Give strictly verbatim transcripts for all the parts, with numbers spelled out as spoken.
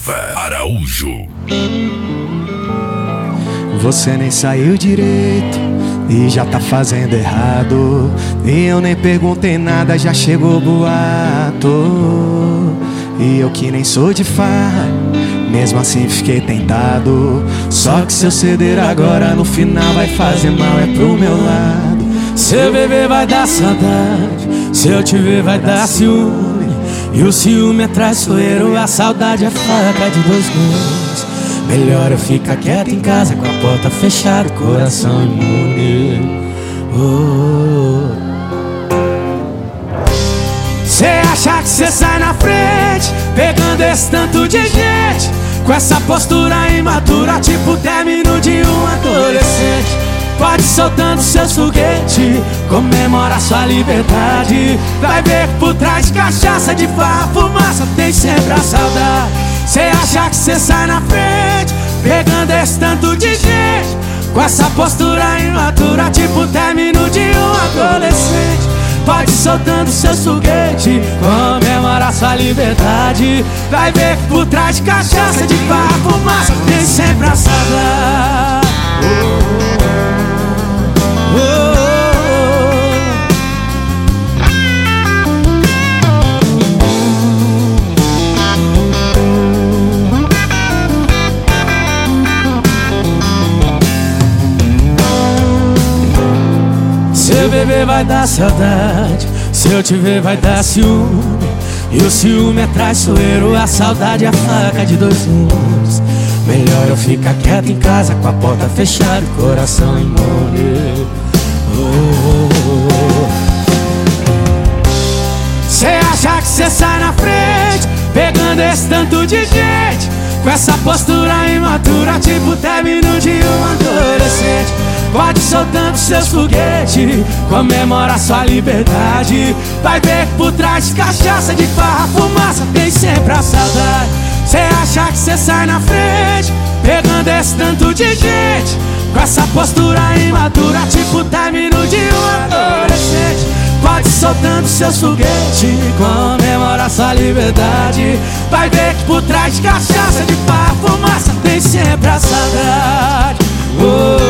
Nova Araújo. Você nem saiu direito e já tá fazendo errado. E eu nem perguntei nada, já chegou boato. E eu que nem sou de farra, mesmo assim fiquei tentado. Só que se eu ceder agora, no final vai fazer mal, é pro meu lado. Se eu beber vai dar saudade, se eu te ver vai dar ciúme. E o ciúme é traiçoeiro, a saudade é faca de dois gumes. Melhor eu ficar quieto em casa, com a porta fechada, coração imune. Oh. Cê acha que cê sai na frente, pegando esse tanto de gente, com essa postura imatura, tipo término de um adolescente. Pode ir soltando seus foguetes, comemora sua liberdade. Vai ver que por trás de cachaça, de farra, fumaça, tem sempre a saudade. Cê acha que cê sai na frente, pegando esse tanto de gente, com essa postura imatura, tipo término de um adolescente. Pode ir soltando seus foguetes, comemora sua liberdade. Vai ver que por trás de cachaça, de farra, fumaça, tem sempre a saudade. Oh, oh, se eu beber vai dar saudade, se eu te ver vai dar ciúme. E o ciúme é traiçoeiro, a saudade é a faca de dois gumes. Melhor eu ficar quieto em casa, com a porta fechada, coração imune. Cê acha que cê sai na frente, pegando esse tanto de gente, com essa postura imatura, tipo término de um adolescente. Pode ir soltando seus foguetes, comemora sua liberdade. Vai ver que por trás de cachaça, de farra, fumaça, tem sempre a saudade. Cê acha que cê sai na frente, pegando esse tanto de gente, com essa postura imatura, tipo término de um adolescente. Pode ir soltando seus foguetes, comemora sua liberdade. Vai ver que por trás de cachaça, de farra, fumaça, tem sempre a saudade. Oh,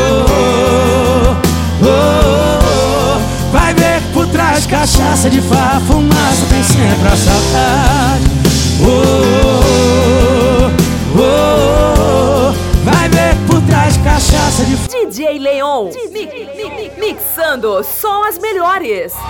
oh, oh, oh. Vai ver que por trás de cachaça, de farra, fumaça, tem sempre a saudade. Oh, oh, oh, oh. Vai ver que por trás de cachaça, de D J Leon, mixando só as melhores.